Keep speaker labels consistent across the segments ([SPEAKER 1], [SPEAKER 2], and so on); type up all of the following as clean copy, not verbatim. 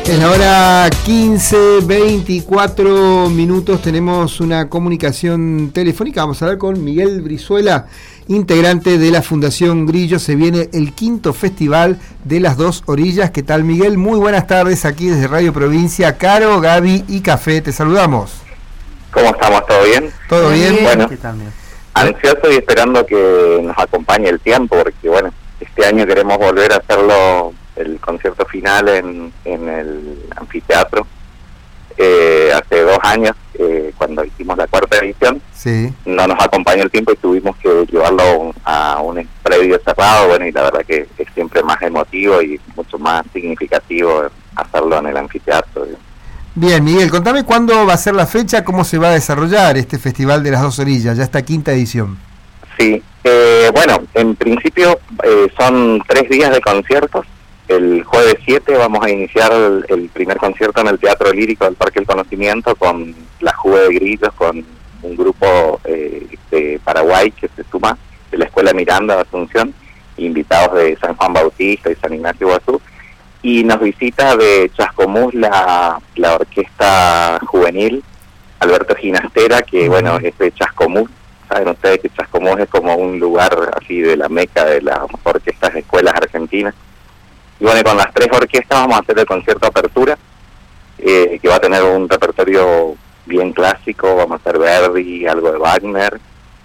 [SPEAKER 1] En la hora 15:24 tenemos una comunicación telefónica. Vamos a hablar con Miguel Brizuela, integrante de la Fundación Grillo. Se viene el 5º Festival de las Dos Orillas. ¿Qué tal, Miguel? Muy buenas tardes aquí desde Radio Provincia. Caro, Gaby y Café, te saludamos.
[SPEAKER 2] ¿Cómo estamos? ¿Todo bien?
[SPEAKER 1] ¿Todo bien?
[SPEAKER 2] Bueno, ansioso y esperando que nos acompañe el tiempo, porque bueno, este año queremos volver a hacerlo, el concierto final en el anfiteatro. Hace 2 años, cuando hicimos la 4ª edición,
[SPEAKER 1] sí,
[SPEAKER 2] no nos acompañó el tiempo y tuvimos que llevarlo a un predio cerrado. Bueno, y la verdad que es siempre más emotivo y mucho más significativo hacerlo en el anfiteatro.
[SPEAKER 1] Bien, Miguel, contame cuándo va a ser la fecha, cómo se va a desarrollar este Festival de las Dos Orillas, ya esta 5ª edición.
[SPEAKER 2] Sí, bueno, en principio son 3 días de conciertos. El jueves 7 vamos a iniciar el primer concierto en el Teatro Lírico del Parque del Conocimiento con la Juve de Grillos, con un grupo de Paraguay que se suma de la Escuela Miranda de Asunción, invitados de San Juan Bautista y San Ignacio Iguazú, y nos visita de Chascomús la orquesta juvenil Alberto Ginastera, que bueno, es de Chascomús. Saben ustedes que Chascomús es como un lugar así de la meca de las orquestas de escuelas argentinas. Y bueno, con las 3 orquestas vamos a hacer el concierto apertura, que va a tener un repertorio bien clásico. Vamos a hacer Verdi, algo de Wagner,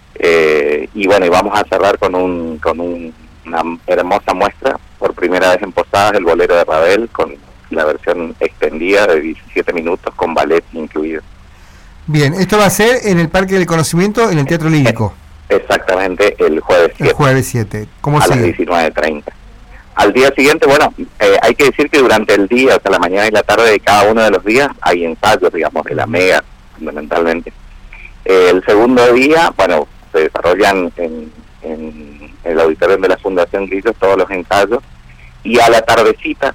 [SPEAKER 2] y bueno, y vamos a cerrar con una hermosa muestra, por primera vez en Posadas, el bolero de Ravel, con la versión extendida de 17 minutos con ballet incluido.
[SPEAKER 1] Bien, esto va a ser en el Parque del Conocimiento, en el Teatro Lírico.
[SPEAKER 2] Exactamente, el jueves 7.
[SPEAKER 1] El jueves 7. ¿Cómo
[SPEAKER 2] a
[SPEAKER 1] sigue?
[SPEAKER 2] las 19:30. Al día siguiente, bueno, hay que decir que durante el día, o sea, la mañana y la tarde de cada uno de los días, hay ensayos, digamos, de la mega, fundamentalmente. El segundo día, bueno, se desarrollan en el auditorio de la Fundación Grillo todos los ensayos, y a la tardecita,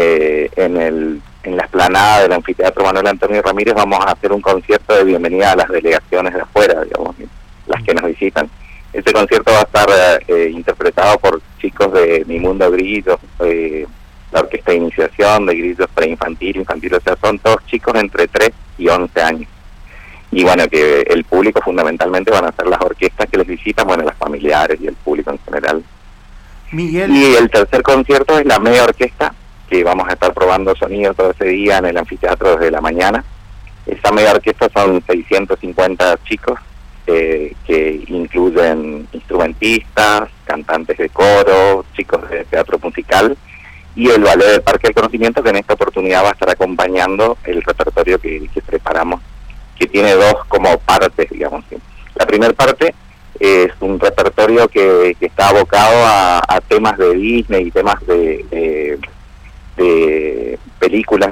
[SPEAKER 2] en la explanada del Anfiteatro Manuel Antonio Ramírez, vamos a hacer un concierto de bienvenida a las delegaciones de afuera, digamos, las que nos visitan. Este concierto va a estar interpretado por chicos de Mi Mundo Grillo, la orquesta de iniciación de grillos preinfantil, o sea, son todos chicos entre 3 y 11 años. Y bueno, que el público fundamentalmente van a ser las orquestas que les visitan, bueno, las familiares y el público en general.
[SPEAKER 1] Miguel.
[SPEAKER 2] Y el tercer concierto es la media orquesta, que vamos a estar probando sonido todo ese día en el anfiteatro desde la mañana. Esa media orquesta son 650 chicos, que incluyen instrumentistas, cantantes de coro, chicos de teatro musical y el ballet del Parque del Conocimiento, que en esta oportunidad va a estar acompañando el repertorio que preparamos, que tiene 2 como partes, digamos. La primera parte es un repertorio que está abocado a temas de Disney y temas de películas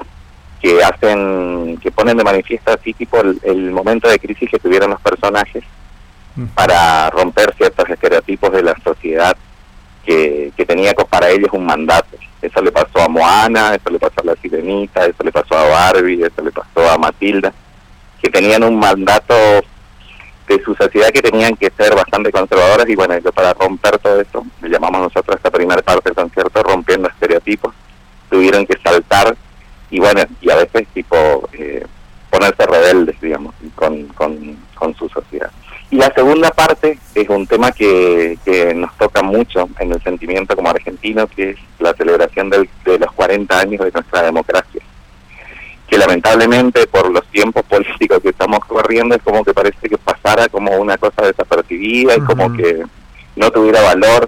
[SPEAKER 2] que ponen de manifiesto así tipo el momento de crisis que tuvieron los personajes para romper ciertos estereotipos de la sociedad que tenía para ellos un mandato. Eso le pasó a Moana, eso le pasó a la Sirenita, eso le pasó a Barbie, eso le pasó a Matilda, que tenían un mandato de su sociedad que tenían que ser bastante conservadoras. Y bueno, para romper todo eso, le llamamos nosotros esta primera parte del concierto rompiendo estereotipos. Tuvieron que saltar y bueno, y a veces tipo ponerse rebeldes, digamos, con su sociedad. Y la segunda parte es un tema que nos toca mucho en el sentimiento como argentino, que es la celebración de los 40 años de nuestra democracia, que lamentablemente por los tiempos políticos que estamos corriendo es como que parece que pasara como una cosa desapercibida y como que no tuviera valor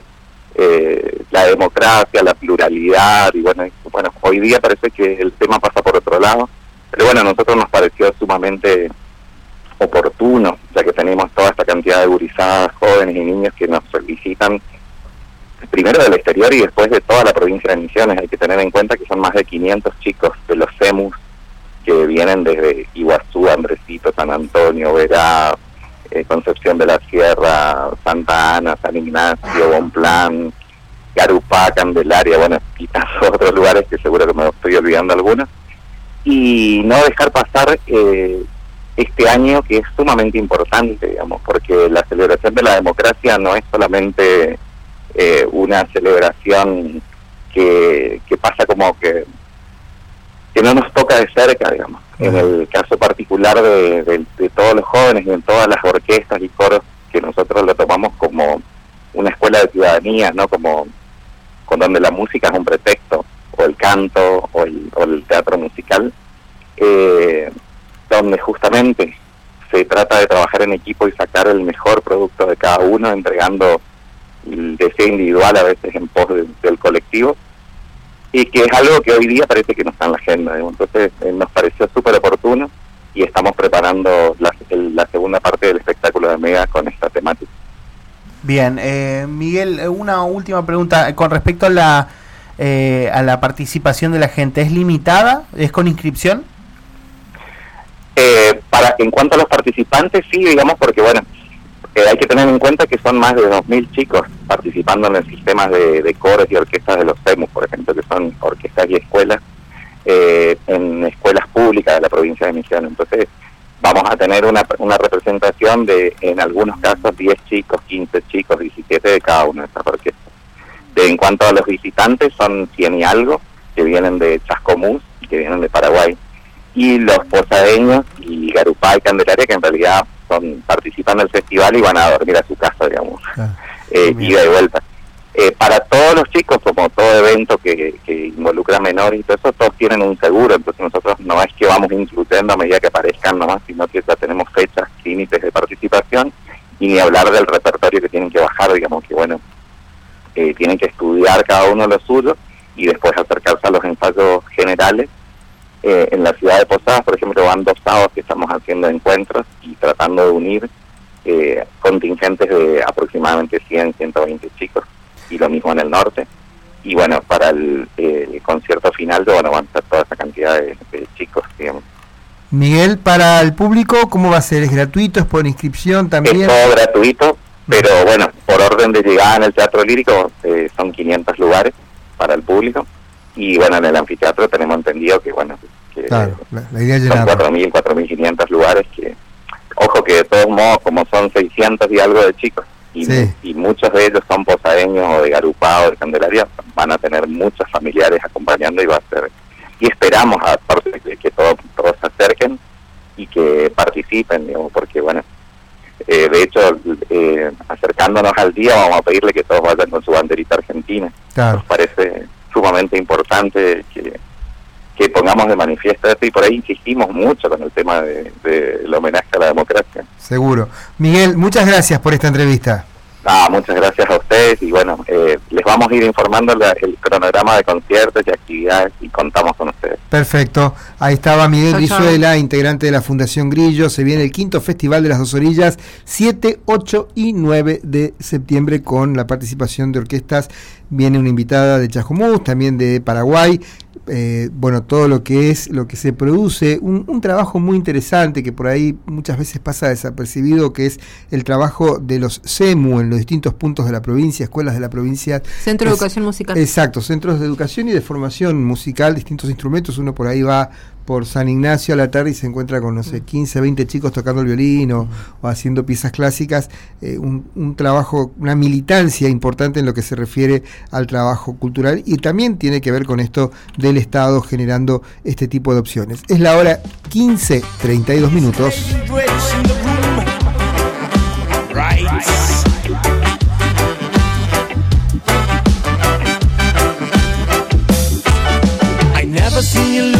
[SPEAKER 2] la democracia, la pluralidad. Y bueno, hoy día parece que el tema pasa por otro lado, pero bueno, a nosotros nos pareció sumamente oportuno, ya que tenemos toda esta cantidad de gurizadas, jóvenes y niños que nos visitan primero del exterior y después de toda la provincia de Misiones. Hay que tener en cuenta que son más de 500 chicos de los CEMUS que vienen desde Iguazú, Andresito, San Antonio, Verá, Concepción de la Sierra, Santa Ana, San Ignacio, Bonplan, Garupá, Candelaria, bueno, y tantos otros lugares que seguro que me estoy olvidando algunos. Y no dejar pasar este año, que es sumamente importante, digamos, porque la celebración de la democracia no es solamente una celebración que pasa como que no nos toca de cerca, digamos. En el caso particular de todos los jóvenes y en todas las orquestas y coros, que nosotros lo tomamos como una escuela de ciudadanía, ¿no? Como con donde la música es un pretexto, o el canto, o el teatro musical, donde justamente se trata de trabajar en equipo y sacar el mejor producto de cada uno, entregando el deseo individual a veces en pos del colectivo, y que es algo que hoy día parece que no está en la agenda, ¿no? Entonces nos pareció súper oportuno y estamos preparando la segunda parte del espectáculo de Mega con esta temática.
[SPEAKER 3] Bien, Miguel, una última pregunta con respecto a la participación de la gente. ¿Es limitada? ¿Es con inscripción?
[SPEAKER 2] En cuanto a los participantes, sí, digamos, porque bueno, hay que tener en cuenta que son más de 2.000 chicos participando en el sistema de coros y orquestas de los CEMU, por ejemplo, que son orquestas y escuelas, en escuelas públicas de la provincia de Misiones. Entonces vamos a tener una representación de, en algunos casos, 10 chicos, 15 chicos, 17 de cada una de estas orquestas. En cuanto a los visitantes, son 100 y algo, que vienen de Chascomús y que vienen de Paraguay. Y los posadeños y Garupá y Candelaria, que en realidad participan del festival y van a dormir a su casa, digamos, ida y vuelta. Para todos los chicos, como todo evento que involucra menores y todo eso, todos tienen un seguro, entonces nosotros no es que vamos incluyendo a medida que aparezcan nomás, sino que ya tenemos fechas, límites de participación, y ni hablar del repertorio que tienen que bajar, digamos que bueno, tienen que estudiar cada uno lo suyo y después acercarse a los ensayos generales. En la ciudad de Posadas, por ejemplo, van 2 sábados que estamos haciendo encuentros y tratando de unir contingentes de aproximadamente 100, 120 chicos, y lo mismo en el norte. Y bueno, para el concierto final, bueno, van a ser toda esa cantidad de chicos, digamos.
[SPEAKER 1] Miguel, para el público, ¿cómo va a ser? ¿Es gratuito? ¿Es por inscripción también?
[SPEAKER 2] Es todo gratuito, pero bueno, por orden de llegada en el Teatro Lírico son 500 lugares para el público. Y bueno, en el anfiteatro tenemos entendido que bueno, que
[SPEAKER 1] claro, la idea es
[SPEAKER 2] son 4.000, 4.500 lugares, que ojo que de todos modos, como son 600 y algo de chicos, y muchos de ellos son posadeños o de Garupá o de Candelaria, van a tener muchos familiares acompañando y va a ser, y esperamos aparte de que todos se acerquen y que participen, digamos, porque bueno, de hecho acercándonos al día vamos a pedirle que todos vayan con su banderita argentina. Claro. Nos parece sumamente importante que pongamos de manifiesto esto, y por ahí insistimos mucho con el tema del homenaje a la democracia.
[SPEAKER 1] Seguro. Miguel, muchas gracias por esta entrevista.
[SPEAKER 2] Muchas gracias a ustedes, y bueno, les vamos a ir informando el cronograma de conciertos y actividades, y contamos con ustedes.
[SPEAKER 1] Perfecto, ahí estaba Miguel Brizuela, integrante de la Fundación Grillo. Se viene el 5º Festival de las Dos Orillas, 7, 8 y 9 de septiembre, con la participación de orquestas. Viene una invitada de Chascomús, también de Paraguay. Bueno, todo lo que se produce, un trabajo muy interesante que por ahí muchas veces pasa desapercibido, que es el trabajo de los CEMU en los distintos puntos de la provincia, escuelas de la provincia.
[SPEAKER 4] Centro de Educación Musical.
[SPEAKER 1] Exacto, centros de educación y de formación musical, distintos instrumentos. Uno por ahí va por San Ignacio a la tarde y se encuentra con, no sé, 15, 20 chicos tocando el violín o haciendo piezas clásicas. Un trabajo, una militancia importante en lo que se refiere al trabajo cultural, y también tiene que ver con esto del Estado generando este tipo de opciones. Es la hora 15:32 minutos.
[SPEAKER 5] I never seen you